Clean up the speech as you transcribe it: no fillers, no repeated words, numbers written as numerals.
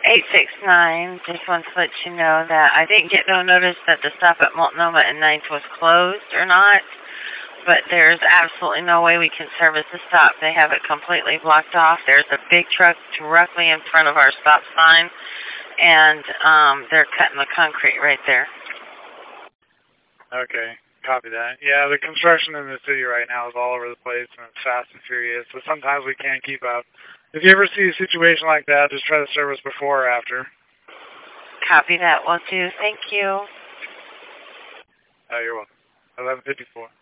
869, just want to let you know that I didn't get no notice that the stop at Multnomah and 9th was closed or not, but there's absolutely no way we can service the stop. They have it completely blocked off. There's a big truck directly in front of our stop sign, and they're cutting the concrete right there. Okay, copy that. Yeah, the construction in the city right now is all over the place, and it's fast and furious, so sometimes we can't keep up. If you ever see a situation like that, just try to service before or after. Copy that, will do. Thank you. Oh, you're welcome. 11:54.